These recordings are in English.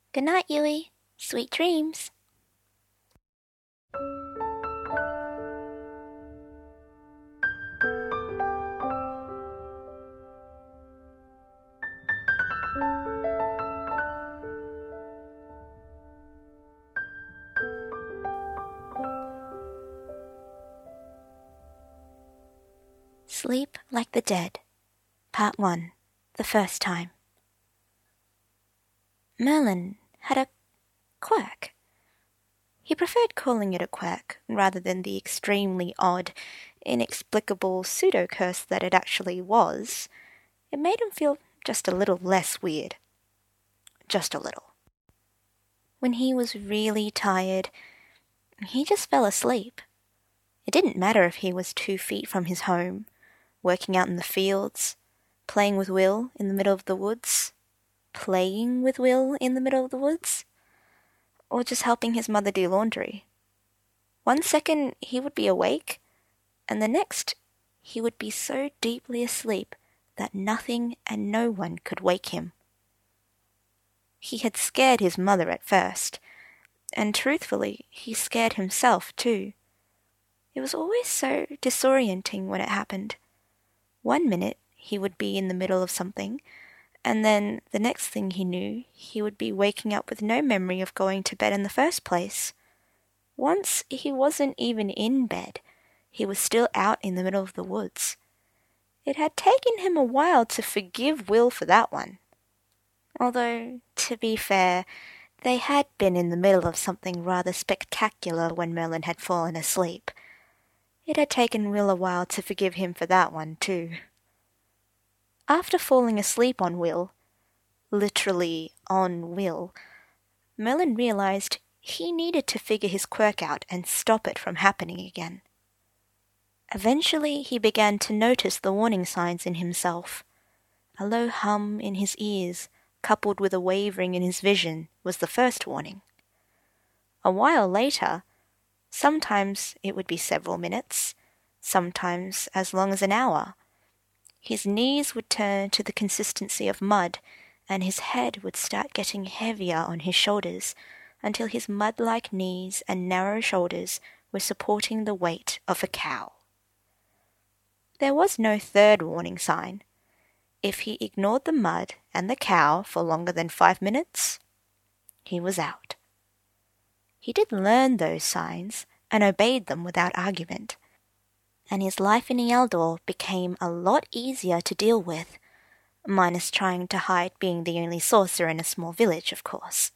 Good night, Yui. Sweet dreams. Sleep Like the Dead, Part 1, The First Time. Merlin had a quirk. He preferred calling it a quirk rather than the extremely odd, inexplicable pseudo-curse that it actually was. It made him feel just a little less weird. Just a little. When he was really tired, he just fell asleep. It didn't matter if he was 2 feet from his home, working out in the fields, playing with Will in the middle of the woods, playing with Will in the middle of the woods, or just helping his mother do laundry. 1 second he would be awake, and the next he would be so deeply asleep that nothing and no one could wake him. He had scared his mother at first, and truthfully, he scared himself too. It was always so disorienting when it happened. 1 minute he would be in the middle of something, and then the next thing he knew, he would be waking up with no memory of going to bed in the first place. Once he wasn't even in bed. He was still out in the middle of the woods. It had taken him a while to forgive Will for that one. Although, to be fair, they had been in the middle of something rather spectacular when Merlin had fallen asleep. It had taken Will a while to forgive him for that one, too. After falling asleep on Will, literally on Will, Merlin realized he needed to figure his quirk out and stop it from happening again. Eventually, he began to notice the warning signs in himself. A low hum in his ears, coupled with a wavering in his vision, was the first warning. A while later, sometimes it would be several minutes, sometimes as long as an hour, his knees would turn to the consistency of mud, and his head would start getting heavier on his shoulders, until his mud-like knees and narrow shoulders were supporting the weight of a cow. There was no third warning sign. If he ignored the mud and the cow for longer than 5 minutes, he was out. He did learn those signs and obeyed them without argument, and his life in Ealdor became a lot easier to deal with, minus trying to hide being the only sorcerer in a small village, of course.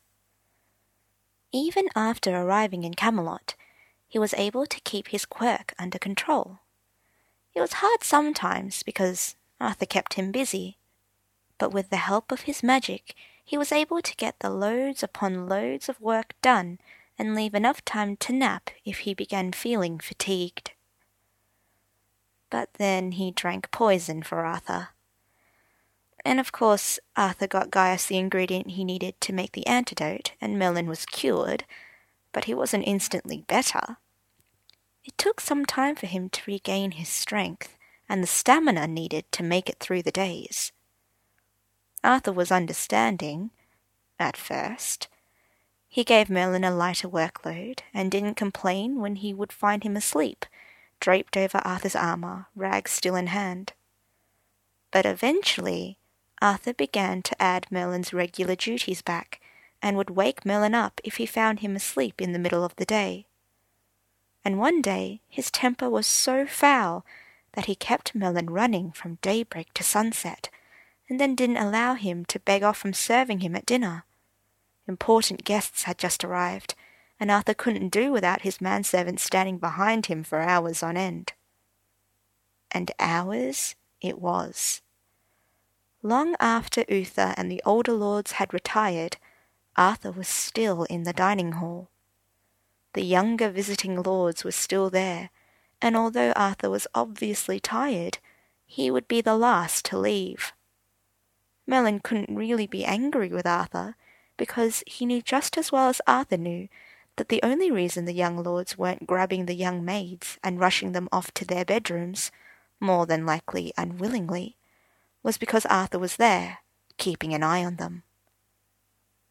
Even after arriving in Camelot, he was able to keep his quirk under control. It was hard sometimes because Arthur kept him busy, but with the help of his magic, he was able to get the loads upon loads of work done and leave enough time to nap if he began feeling fatigued. But then he drank poison for Arthur. And of course, Arthur got Gaius the ingredient he needed to make the antidote, and Merlin was cured, but he wasn't instantly better. It took some time for him to regain his strength and the stamina needed to make it through the days. Arthur was understanding, at first. He gave Merlin a lighter workload and didn't complain when he would find him asleep, draped over Arthur's armour, rag still in hand. But eventually, Arthur began to add Merlin's regular duties back, and would wake Merlin up if he found him asleep in the middle of the day. And one day his temper was so foul that he kept Merlin running from daybreak to sunset, and then didn't allow him to beg off from serving him at dinner. Important guests had just arrived, and Arthur couldn't do without his manservant standing behind him for hours on end. And hours it was. Long after Uther and the older lords had retired, Arthur was still in the dining hall. The younger visiting lords were still there, and although Arthur was obviously tired, he would be the last to leave. Merlin couldn't really be angry with Arthur, because he knew just as well as Arthur knew that the only reason the young lords weren't grabbing the young maids and rushing them off to their bedrooms, more than likely unwillingly, was because Arthur was there, keeping an eye on them.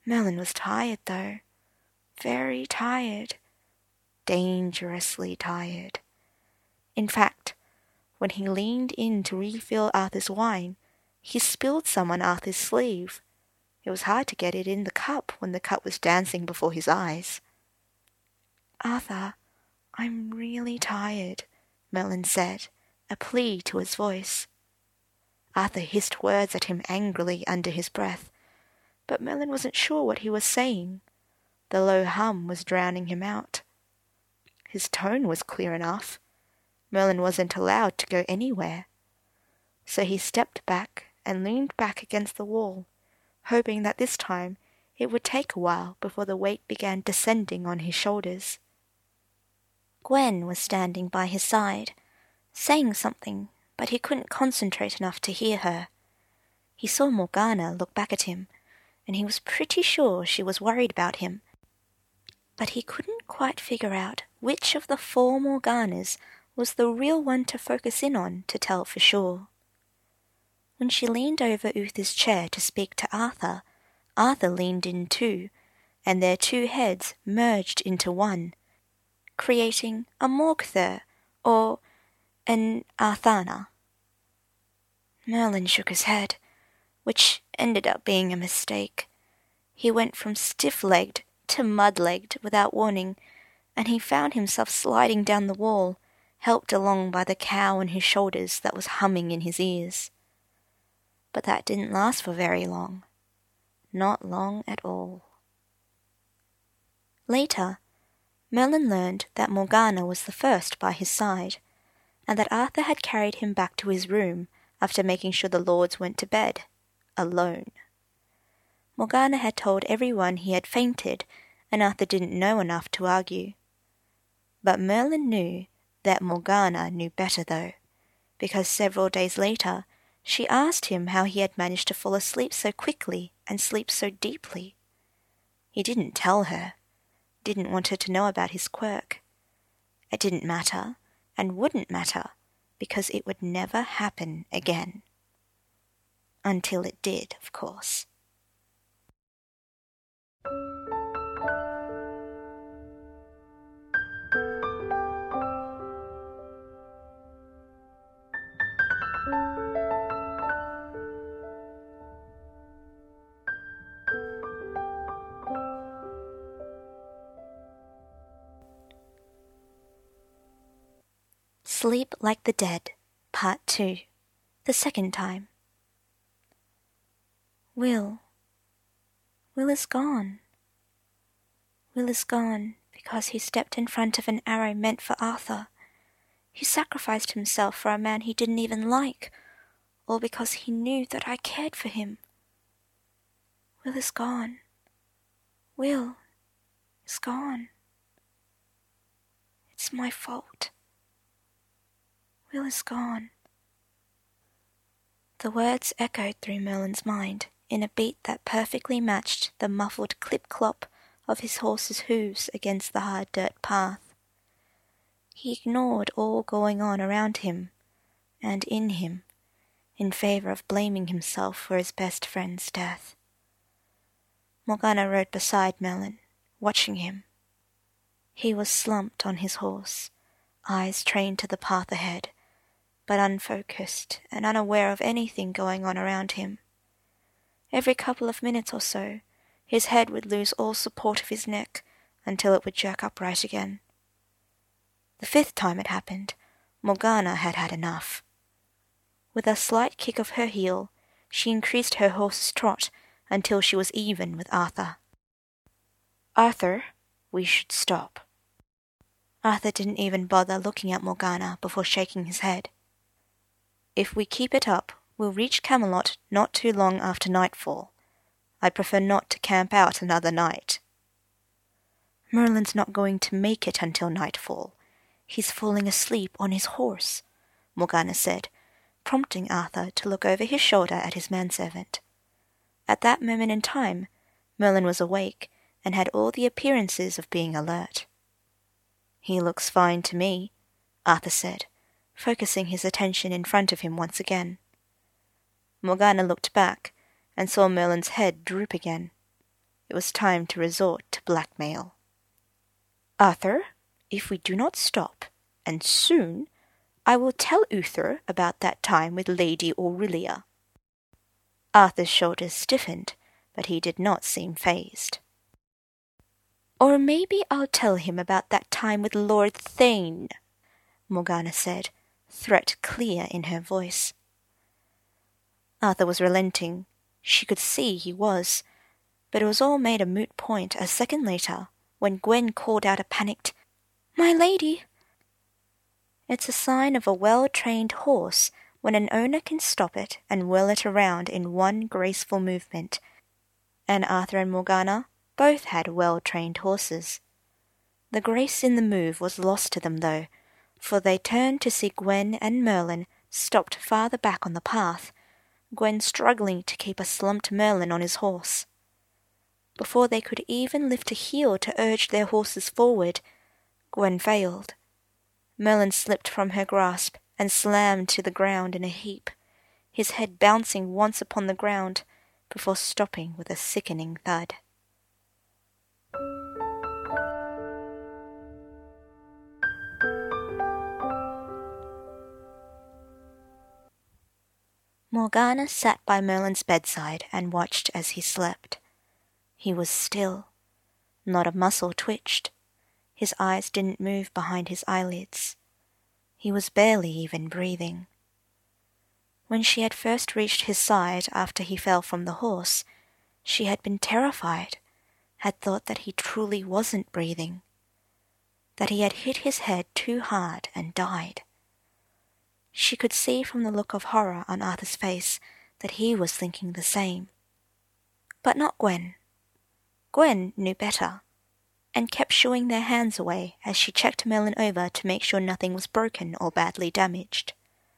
Merlin was tired, though. Very tired. Dangerously tired. In fact, when he leaned in to refill Arthur's wine, he spilled some on Arthur's sleeve. It was hard to get it in the cup when the cup was dancing before his eyes. "Arthur, I'm really tired," Merlin said, a plea to his voice. Arthur hissed words at him angrily under his breath, but Merlin wasn't sure what he was saying. The low hum was drowning him out. His tone was clear enough. Merlin wasn't allowed to go anywhere. So he stepped back and leaned back against the wall, hoping that this time it would take a while before the weight began descending on his shoulders. Gwen was standing by his side, saying something, but he couldn't concentrate enough to hear her. He saw Morgana look back at him, and he was pretty sure she was worried about him. But he couldn't quite figure out which of the 4 Morganas was the real one to focus in on to tell for sure. When she leaned over Uther's chair to speak to Arthur, Arthur leaned in too, and their 2 heads merged into one, creating a Morgther, or an Arthana. Merlin shook his head, which ended up being a mistake. He went from stiff-legged to mud-legged without warning, and he found himself sliding down the wall, helped along by the cow on his shoulders that was humming in his ears. But that didn't last for very long. Not long at all. Later, Merlin learned that Morgana was the first by his side, and that Arthur had carried him back to his room after making sure the lords went to bed, alone. Morgana had told everyone he had fainted, and Arthur didn't know enough to argue. But Merlin knew that Morgana knew better, though, because several days later she asked him how he had managed to fall asleep so quickly and sleep so deeply. He didn't tell her, didn't want her to know about his quirk. It didn't matter, and wouldn't matter, because it would never happen again. Until it did, of course. Sleep Like the Dead, Part 2, the second time. Will is gone. Will is gone because he stepped in front of an arrow meant for Arthur. He sacrificed himself for a man he didn't even like, all because he knew that I cared for him. Will is gone. Will is gone. It's my fault. Will is gone. The words echoed through Merlin's mind in a beat that perfectly matched the muffled clip-clop of his horse's hooves against the hard dirt path. He ignored all going on around him and in him in favor of blaming himself for his best friend's death. Morgana rode beside Merlin, watching him. He was slumped on his horse, eyes trained to the path ahead, but unfocused and unaware of anything going on around him. Every couple of minutes or so, his head would lose all support of his neck until it would jerk upright again. The 5th time it happened, Morgana had had enough. With a slight kick of her heel, she increased her horse's trot until she was even with Arthur. "Arthur, we should stop." Arthur didn't even bother looking at Morgana before shaking his head. "If we keep it up, we'll reach Camelot not too long after nightfall. I'd prefer not to camp out another night." "Merlin's not going to make it until nightfall. He's falling asleep on his horse," Morgana said, prompting Arthur to look over his shoulder at his manservant. At that moment in time, Merlin was awake and had all the appearances of being alert. "He looks fine to me," Arthur said, focusing his attention in front of him once again. Morgana looked back and saw Merlin's head droop again. it was time to resort to blackmail. "Arthur, if we do not stop, and soon, I will tell Uther about that time with Lady Aurelia." Arthur's shoulders stiffened, but he did not seem fazed. "Or maybe I'll tell him about that time with Lord Thane," Morgana said, threat clear in her voice. Arthur was relenting. She could see he was, but it was all made a moot point a second later, when Gwen called out a panicked, "My lady!" It's a sign of a well-trained horse when an owner can stop it and whirl it around in one graceful movement, and Arthur and Morgana both had well-trained horses. The grace in the move was lost to them, though, for they turned to see Gwen and Merlin stopped farther back on the path, Gwen struggling to keep a slumped Merlin on his horse. Before they could even lift a heel to urge their horses forward, Gwen failed. Merlin slipped from her grasp and slammed to the ground in a heap, his head bouncing once upon the ground before stopping with a sickening thud. Morgana sat by Merlin's bedside and watched as he slept. He was still. Not a muscle twitched. His eyes didn't move behind his eyelids. He was barely even breathing. When she had first reached his side after he fell from the horse, she had been terrified, had thought that he truly wasn't breathing, that he had hit his head too hard and died. She could see from the look of horror on Arthur's face that he was thinking the same. But not Gwen. Gwen knew better, and kept shooing their hands away as she checked Merlin over to make sure nothing was broken or badly damaged.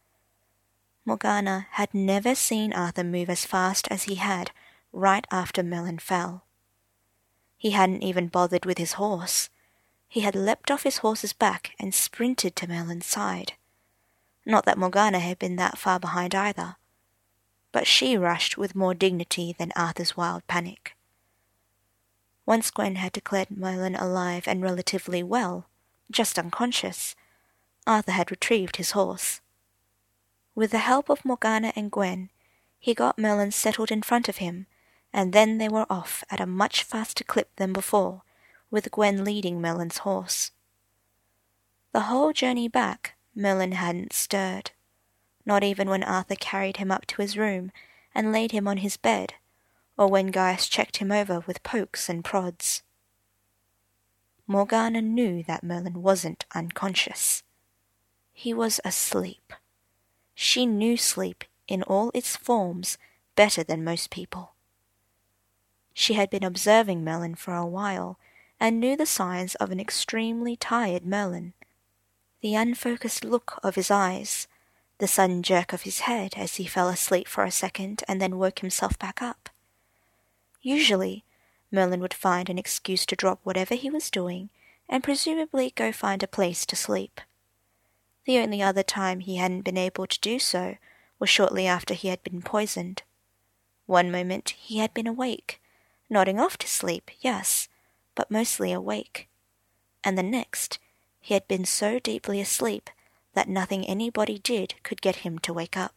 Morgana had never seen Arthur move as fast as he had right after Merlin fell. He hadn't even bothered with his horse. He had leapt off his horse's back and sprinted to Merlin's side. Not that Morgana had been that far behind either, but she rushed with more dignity than Arthur's wild panic. Once Gwen had declared Merlin alive and relatively well, just unconscious, Arthur had retrieved his horse. With the help of Morgana and Gwen, he got Merlin settled in front of him, and then they were off at a much faster clip than before, with Gwen leading Merlin's horse. The whole journey back, Merlin hadn't stirred, not even when Arthur carried him up to his room and laid him on his bed, or when Gaius checked him over with pokes and prods. Morgana knew that Merlin wasn't unconscious. He was asleep. She knew sleep in all its forms better than most people. She had been observing Merlin for a while, and knew the signs of an extremely tired Merlin. The unfocused look of his eyes, the sudden jerk of his head as he fell asleep for a second and then woke himself back up. Usually, Merlin would find an excuse to drop whatever he was doing and presumably go find a place to sleep. The only other time he hadn't been able to do so was shortly after he had been poisoned. One moment he had been awake, nodding off to sleep, yes, but mostly awake. And the next, he had been so deeply asleep that nothing anybody did could get him to wake up.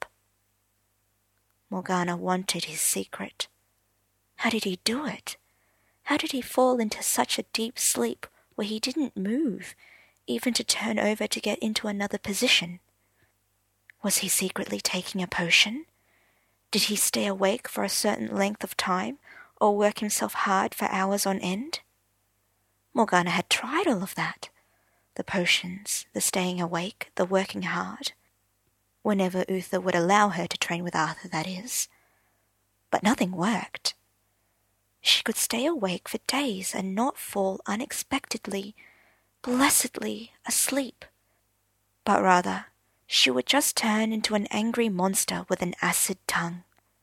Morgana wanted his secret. How did he do it? How did he fall into such a deep sleep where he didn't move, even to turn over to get into another position? Was he secretly taking a potion? Did he stay awake for a certain length of time, or work himself hard for hours on end? Morgana had tried all of that. The potions, the staying awake, the working hard. Whenever Uther would allow her to train with Arthur, that is. But nothing worked. She could stay awake for days and not fall unexpectedly, blessedly asleep. But rather, she would just turn into an angry monster with an acid tongue.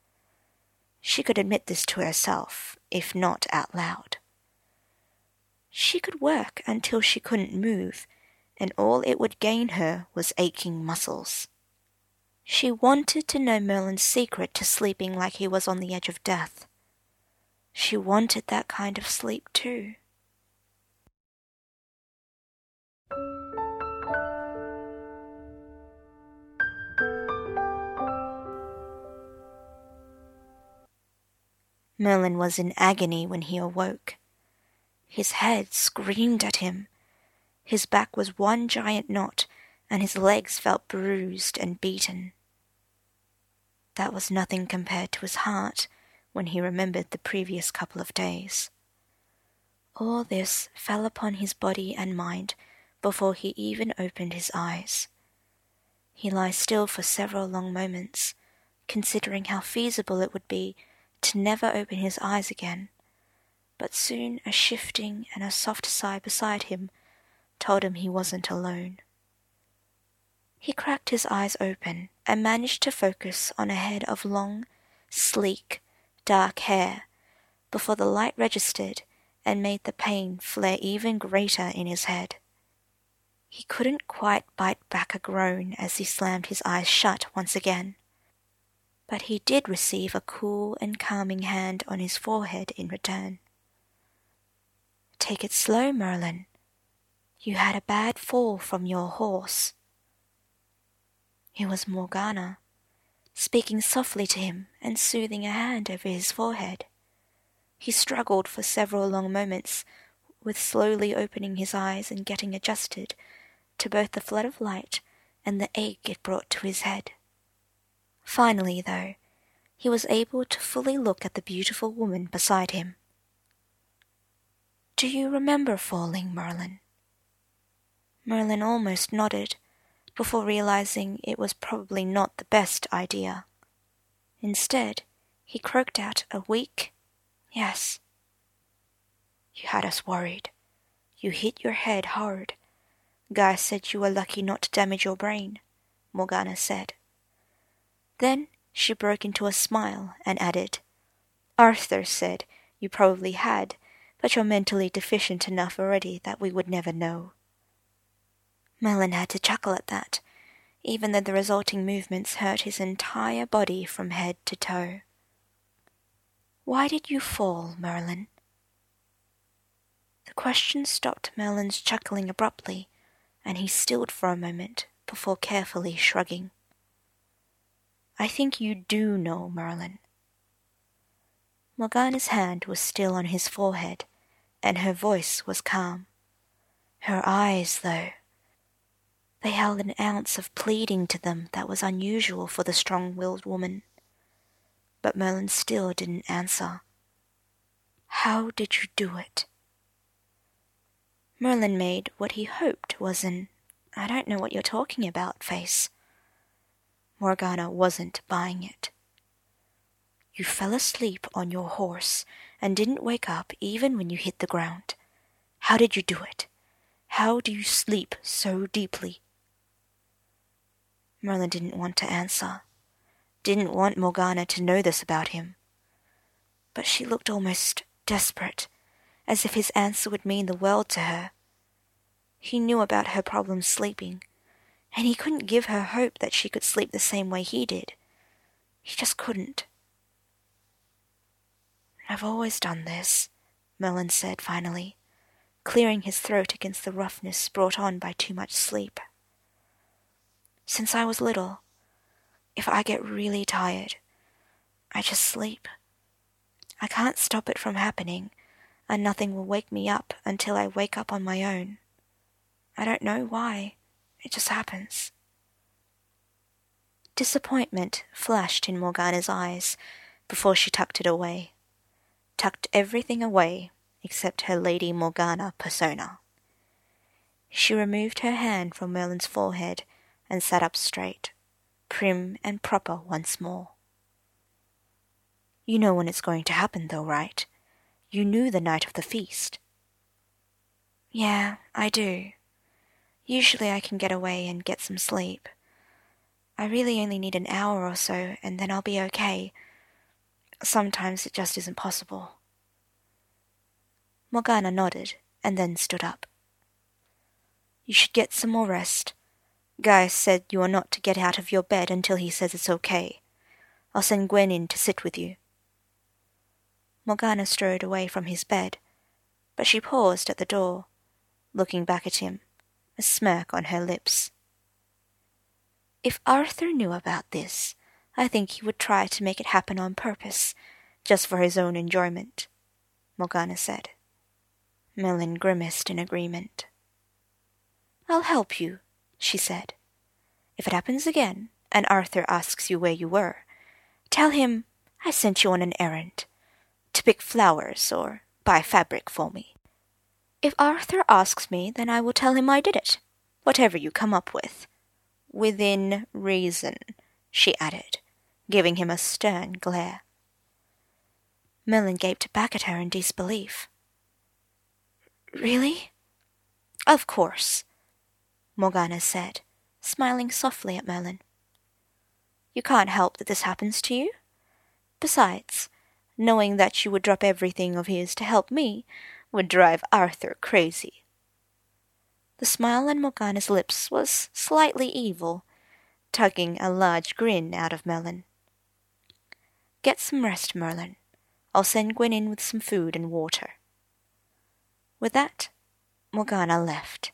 She could admit this to herself, if not out loud. She could work until she couldn't move, and all it would gain her was aching muscles. She wanted to know Merlin's secret to sleeping like he was on the edge of death. She wanted that kind of sleep too. Merlin was in agony when he awoke. His head screamed at him. His back was one giant knot, and his legs felt bruised and beaten. That was nothing compared to his heart when he remembered the previous couple of days. All this fell upon his body and mind before he even opened his eyes. He lay still for several long moments, considering how feasible it would be to never open his eyes again, but soon a shifting and a soft sigh beside him told him he wasn't alone. He cracked his eyes open and managed to focus on a head of long, sleek, dark hair before the light registered and made the pain flare even greater in his head. He couldn't quite bite back a groan as he slammed his eyes shut once again, but he did receive a cool and calming hand on his forehead in return. "Take it slow, Merlin. You had a bad fall from your horse." It was Morgana, speaking softly to him and soothing a hand over his forehead. He struggled for several long moments with slowly opening his eyes and getting adjusted to both the flood of light and the ache it brought to his head. Finally, though, he was able to fully look at the beautiful woman beside him. "Do you remember falling, Merlin?" Merlin almost nodded, before realizing it was probably not the best idea. Instead, he croaked out a weak, "Yes." "You had us worried. You hit your head hard. Guy said you were lucky not to damage your brain," Morgana said. Then she broke into a smile and added, "Arthur said you probably had, but you're mentally deficient enough already that we would never know." Merlin had to chuckle at that, even though the resulting movements hurt his entire body from head to toe. "Why did you fall, Merlin?" The question stopped Merlin's chuckling abruptly, and he stilled for a moment before carefully shrugging. "I think you do know, Merlin." Morgana's hand was still on his forehead, and her voice was calm. Her eyes, though, they held an ounce of pleading to them that was unusual for the strong-willed woman. But Merlin still didn't answer. "How did you do it?" Merlin made what he hoped was an "I don't know what you're talking about" face. Morgana wasn't buying it. "You fell asleep on your horse and didn't wake up even when you hit the ground. How did you do it? How do you sleep so deeply?" Merlin didn't want to answer, didn't want Morgana to know this about him. But she looked almost desperate, as if his answer would mean the world to her. He knew about her problems sleeping, and he couldn't give her hope that she could sleep the same way he did. He just couldn't. "I've always done this," Merlin said finally, clearing his throat against the roughness brought on by too much sleep. "Since I was little, if I get really tired, I just sleep. I can't stop it from happening, and nothing will wake me up until I wake up on my own. I don't know why. It just happens." Disappointment flashed in Morgana's eyes before she tucked it away. Tucked everything away except her Lady Morgana persona. She removed her hand from Merlin's forehead and sat up straight, prim and proper once more. "You know when it's going to happen, though, right? You knew the night of the feast." "Yeah, I do. Usually I can get away and get some sleep. I really only need an hour or so, and then I'll be okay. Sometimes it just isn't possible." Morgana nodded, and then stood up. "You should get some more rest. Guy said you are not to get out of your bed until he says it's okay. I'll send Gwen in to sit with you." Morgana strode away from his bed, but she paused at the door, looking back at him, a smirk on her lips. If Arthur knew about this, I think he would try to make it happen on purpose, just for his own enjoyment, Morgana said. Merlin grimaced in agreement. I'll help you, she said. If it happens again, and Arthur asks you where you were, tell him I sent you on an errand, to pick flowers or buy fabric for me. If Arthur asks me, then I will tell him I did it, whatever you come up with. Within reason, she added, giving him a stern glare. Merlin gaped back at her in disbelief. Really? Of course, Morgana said, smiling softly at Merlin. You can't help that this happens to you. Besides, knowing that you would drop everything of his to help me would drive Arthur crazy. The smile on Morgana's lips was slightly evil, tugging a large grin out of Merlin. Get some rest, Merlin. I'll send Gwen in with some food and water. With that, Morgana left.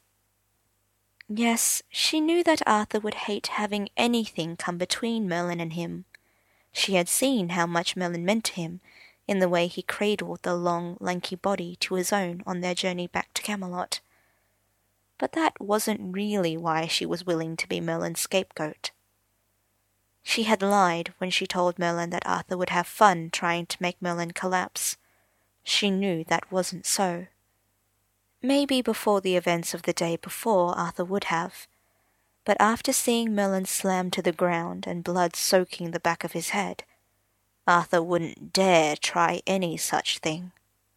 Yes, she knew that Arthur would hate having anything come between Merlin and him. She had seen how much Merlin meant to him in the way he cradled the long, lanky body to his own on their journey back to Camelot. But that wasn't really why she was willing to be Merlin's scapegoat. She had lied when she told Merlin that Arthur would have fun trying to make Merlin collapse. She knew that wasn't so. Maybe before the events of the day before Arthur would have, but after seeing Merlin slam to the ground and blood soaking the back of his head, Arthur wouldn't dare try any such thing.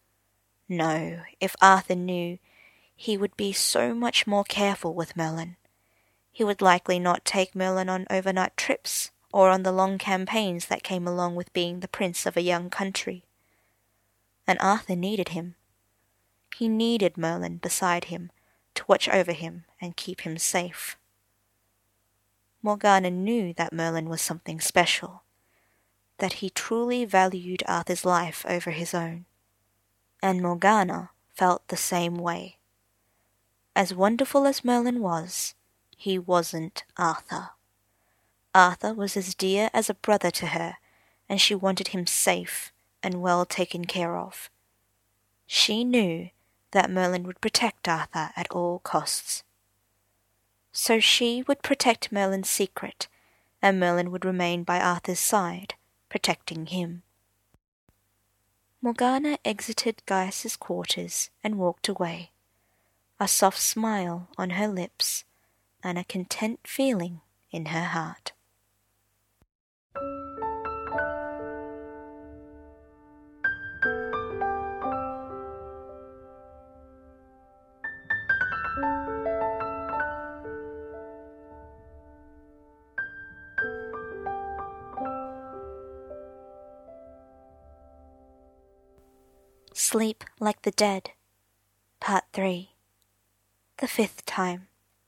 No, if Arthur knew, he would be so much more careful with Merlin. He would likely not take Merlin on overnight trips or on the long campaigns that came along with being the prince of a young country. And Arthur needed him. He needed Merlin beside him to watch over him and keep him safe. Morgana knew that Merlin was something special, that he truly valued Arthur's life over his own, and Morgana felt the same way. As wonderful as Merlin was, he wasn't Arthur. Arthur was as dear as a brother to her, and she wanted him safe and well taken care of. She knew that Merlin would protect Arthur at all costs. So she would protect Merlin's secret, and Merlin would remain by Arthur's side, protecting him. Morgana exited Gaius's quarters and walked away, a soft smile on her lips and a content feeling in her heart. Sleep Like the Dead, Part 3. The fifth time.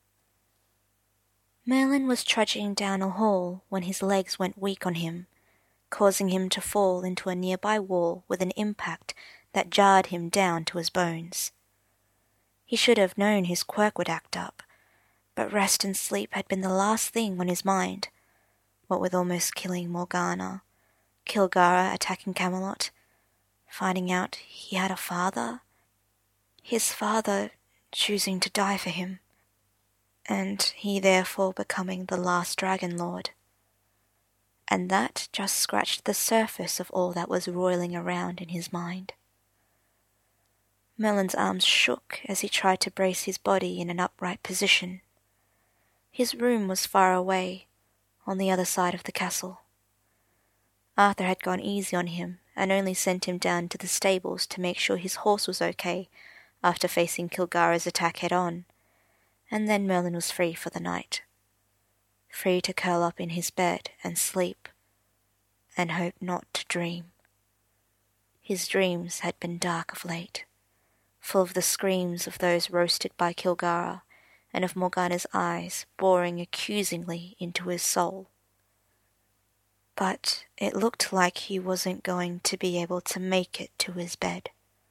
Merlin was trudging down a hall when his legs went weak on him, causing him to fall into a nearby wall with an impact that jarred him down to his bones. He should have known his quirk would act up, but rest and sleep had been the last thing on his mind, what with almost killing Morgana, Kilgara attacking Camelot, finding out he had a father, his father choosing to die for him, and he therefore becoming the last Dragon Lord. And that just scratched the surface of all that was roiling around in his mind. Merlin's arms shook as he tried to brace his body in an upright position. His room was far away, on the other side of the castle. Arthur had gone easy on him and only sent him down to the stables to make sure his horse was okay after facing Kilgara's attack head-on, and then Merlin was free for the night. Free to curl up in his bed and sleep, and hope not to dream. His dreams had been dark of late, full of the screams of those roasted by Kilgara, and of Morgana's eyes boring accusingly into his soul. but it looked like he wasn't going to be able to make it to his bed.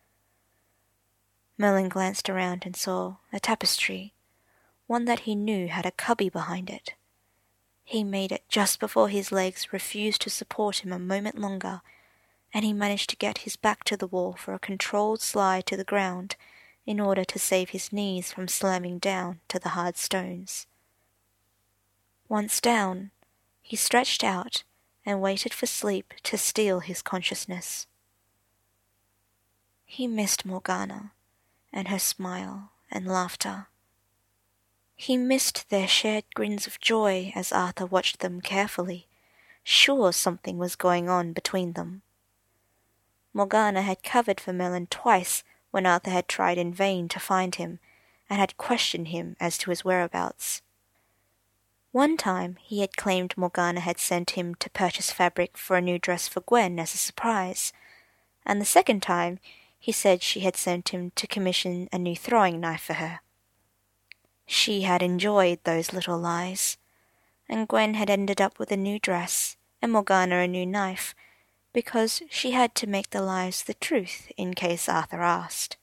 Merlin glanced around and saw a tapestry, one that he knew had a cubby behind it. He made it just before his legs refused to support him a moment longer, and he managed to get his back to the wall for a controlled slide to the ground in order to save his knees from slamming down to the hard stones. Once down, he stretched out and waited for sleep to steal his consciousness. He missed Morgana and her smile and laughter. He missed their shared grins of joy as Arthur watched them carefully, sure something was going on between them. Morgana had covered for Merlin twice when Arthur had tried in vain to find him, and had questioned him as to his whereabouts. One time he had claimed Morgana had sent him to purchase fabric for a new dress for Gwen as a surprise, and the second time he said she had sent him to commission a new throwing knife for her. She had enjoyed those little lies, and Gwen had ended up with a new dress and Morgana a new knife, because she had to make the lies the truth in case Arthur asked.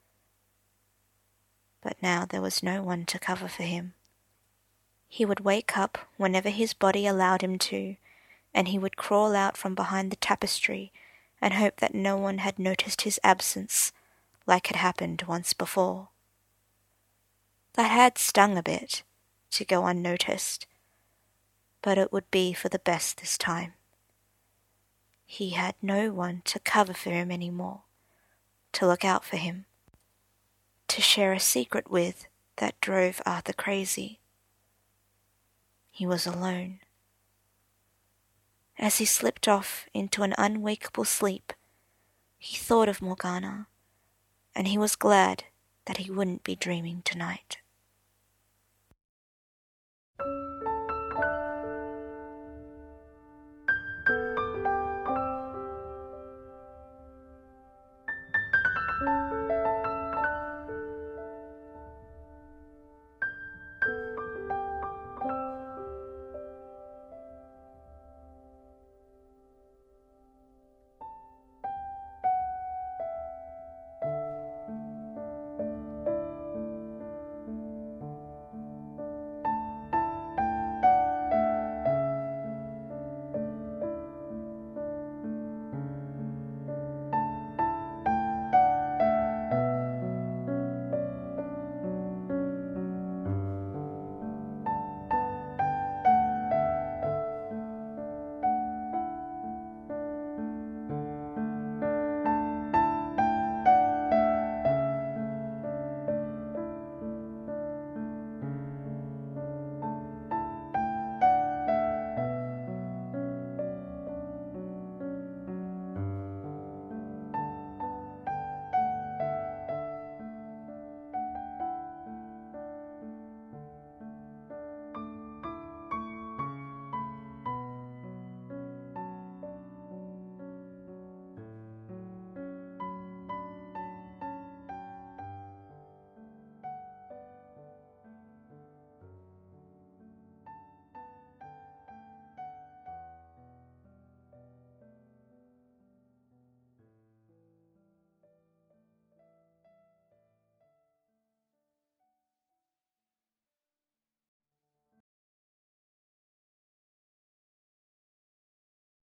But now there was no one to cover for him. He would wake up whenever his body allowed him to, and he would crawl out from behind the tapestry and hope that no one had noticed his absence, like had happened once before. That had stung a bit, to go unnoticed, but it would be for the best this time. He had no one to cover for him any more, to look out for him, to share a secret with that drove Arthur crazy. He was alone. As he slipped off into an unwakeable sleep, he thought of Morgana, and he was glad that he wouldn't be dreaming tonight.